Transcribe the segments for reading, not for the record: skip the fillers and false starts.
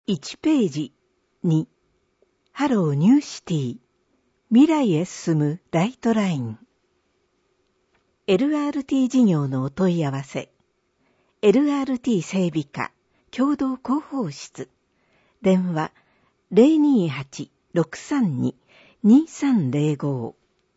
1ページ2ハローニューシティ未来へ進むライトライン LRT 事業のお問い合わせ LRT 整備課共同広報室電話 028-632-2305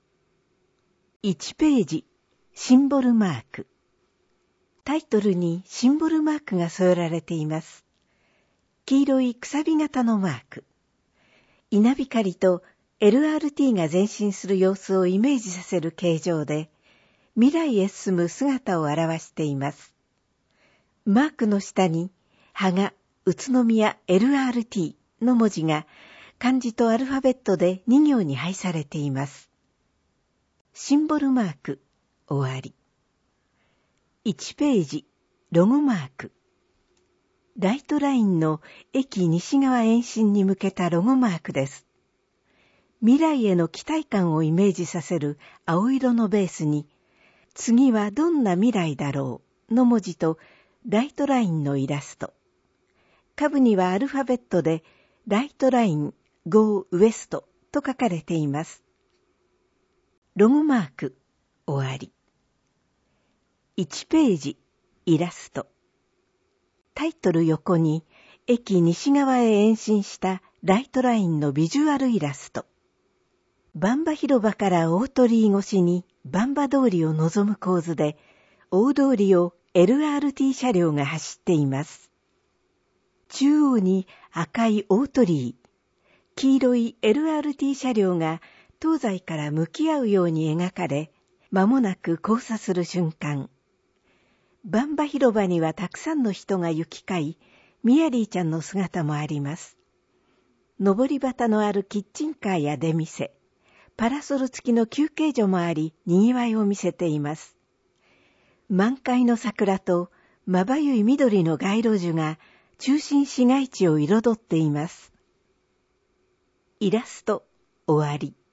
1ページシンボルマークタイトルにシンボルマークが添えられています。黄色いくさび型のマーク。稲光と LRT が前進する様子をイメージさせる形状で、未来へ進む姿を表しています。マークの下に、芳賀宇都宮 LRT の文字が漢字とアルファベットで2行に配されています。シンボルマーク、終わり。1ページ、ロゴマーク。ライトラインの駅西側延伸に向けたロゴマークです。未来への期待感をイメージさせる青色のベースに、次はどんな未来だろうの文字とライトラインのイラスト。下部にはアルファベットでライトライン Go West と書かれています。ロゴマーク、終わり。1ページ、イラスト。タイトル横に、駅西側へ延伸したライトラインのビジュアルイラスト。番場広場から大鳥居越しに番場通りを望む構図で、大通りを LRT 車両が走っています。中央に赤い大鳥居、黄色い LRT 車両が東西から向き合うように描かれ、間もなく交差する瞬間。番場広場にはたくさんの人が行き交い、ミヤリーちゃんの姿もあります。上り旗のあるキッチンカーや出店、パラソル付きの休憩所もあり、賑わいを見せています。満開の桜とまばゆい緑の街路樹が中心市街地を彩っています。イラスト、終わり。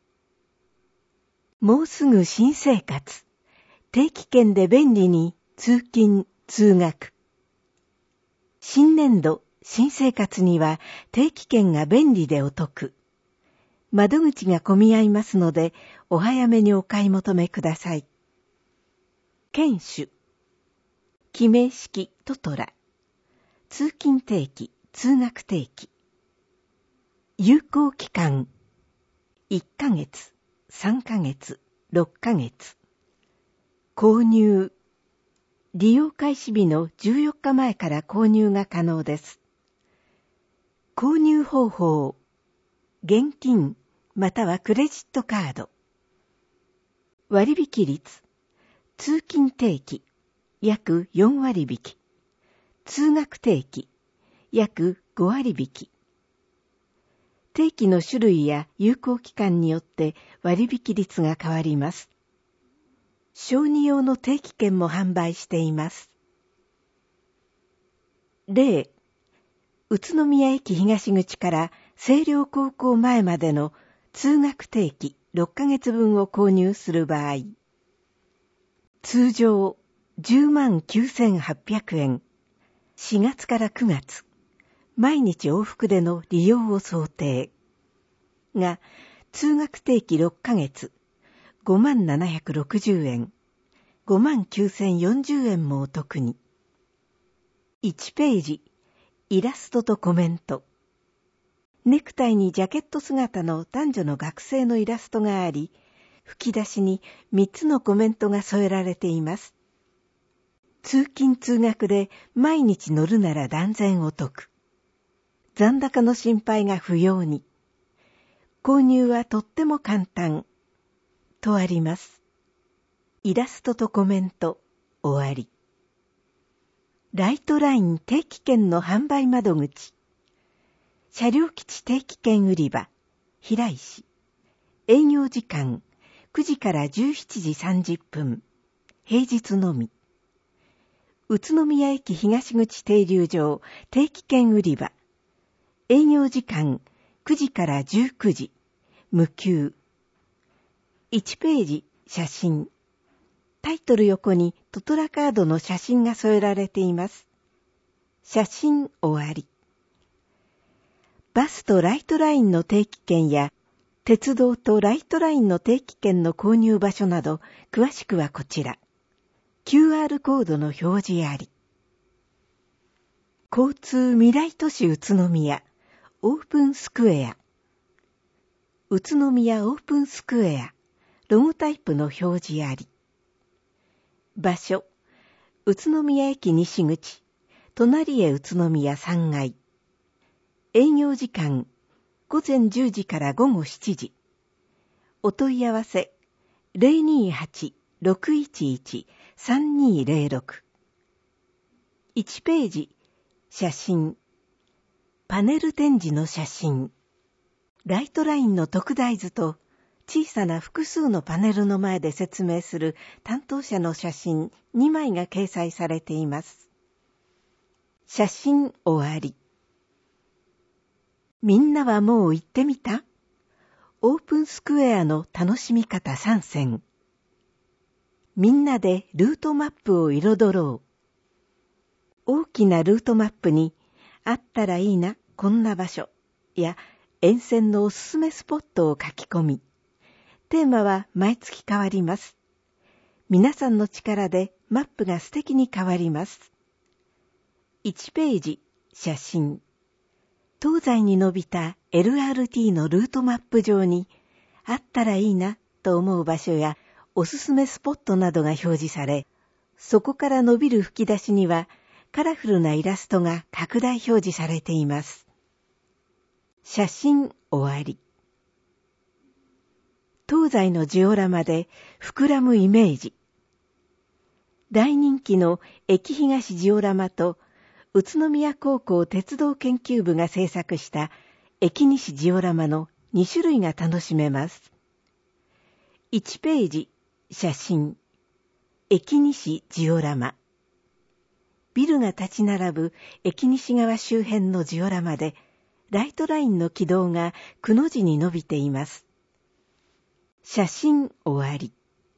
もうすぐ新生活。定期券で便利に通勤、通学。新年度、新生活には定期券が便利でお得。窓口が混み合いますので、お早めにお買い求めください。研修。記名式トトラ。通勤定期、通学定期。有効期間。1ヶ月、3ヶ月、6ヶ月。購入。利用開始日の14日前から購入が可能です。購入方法。現金またはクレジットカード。割引率。通勤定期約4割引き。通学定期約5割引き。定期の種類や有効期間によって割引率が変わります。小児用の定期券も販売しています。例、宇都宮駅東口から清涼高校前までの通学定期6ヶ月分を購入する場合、通常109,800円、4月から9月、毎日往復での利用を想定。が、通学定期6ヶ月、5760円、59,040円もお得に。1ページ、イラストとコメント。ネクタイにジャケット姿の男女の学生のイラストがあり、吹き出しに3つのコメントが添えられています。通勤通学で毎日乗るなら断然お得。残高の心配が不要に。購入はとっても簡単。とあります。イラストとコメント、終わり。ライトライン定期券の販売窓口。車両基地定期券売り場、平石。営業時間、9時から17時30分。平日のみ。宇都宮駅東口停留場定期券売り場。営業時間、9時から19時。無給。1ページ、写真。タイトル横にトトラカードの写真が添えられています。写真終わり。 バスとライトラインの定期券や鉄道とライトラインの定期券の購入場所など、詳しくはこちら。QR コードの表示あり。交通未来都市宇都宮オープンスクエア。宇都宮オープンスクエアロゴタイプの表示あり。場所、宇都宮駅西口、隣へ宇都宮3階。営業時間、午前10時から午後7時。お問い合わせ、028-611-3206。1ページ、写真。パネル展示の写真。ライトラインの特大図と小さな複数のパネルの前で説明する担当者の写真2枚が掲載されています。写真終わり。みんなはもう行ってみた？オープンスクエアの楽しみ方3選。みんなでルートマップを彩ろう。大きなルートマップにあったらいいな、こんな場所や沿線のおすすめスポットを書き込み、テーマは毎月変わります。皆さんの力でマップが素敵に変わります。1ページ、写真。東西に伸びた LRT のルートマップ上に、あったらいいなと思う場所やおすすめスポットなどが表示され、そこから伸びる吹き出しにはカラフルなイラストが拡大表示されています。写真終わり。東西のジオラマで膨らむイメージ。大人気の駅東ジオラマと宇都宮高校鉄道研究部が制作した駅西ジオラマの2種類が楽しめます。1ページ、写真。駅西ジオラマ。ビルが立ち並ぶ駅西側周辺のジオラマで、ライトラインの軌道がくの字に伸びています。写真終わり。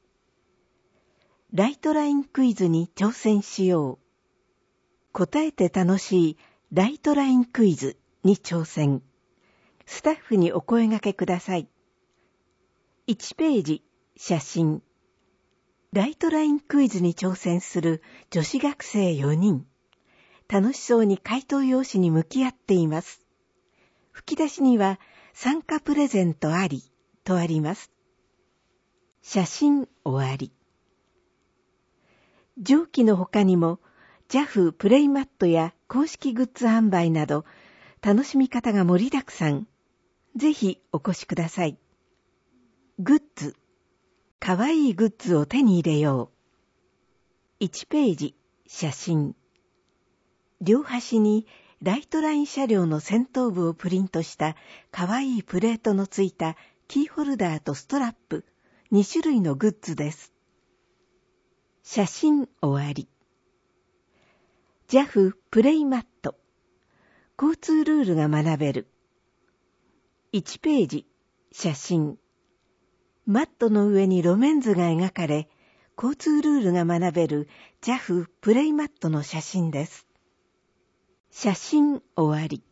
ライトラインクイズに挑戦しよう。答えて楽しいライトラインクイズに挑戦。スタッフにお声掛けください。1ページ、写真。ライトラインクイズに挑戦する女子学生4人。楽しそうに回答用紙に向き合っています。吹き出しには参加プレゼントありとあります。写真終わり。上記の他にも JAF プレイマットや公式グッズ販売など楽しみ方が盛りだくさん。ぜひお越しください。グッズ。かわいいグッズを手に入れよう。1ページ、写真。両端にライトライン車両の先頭部をプリントしたかわいいプレートのついたキーホルダーとストラップ2種類のグッズです。写真終わり。JAF プレイマット。交通ルールが学べる。1ページ、写真。マットの上に路面図が描かれ、交通ルールが学べる JAF プレイマットの写真です。写真終わり。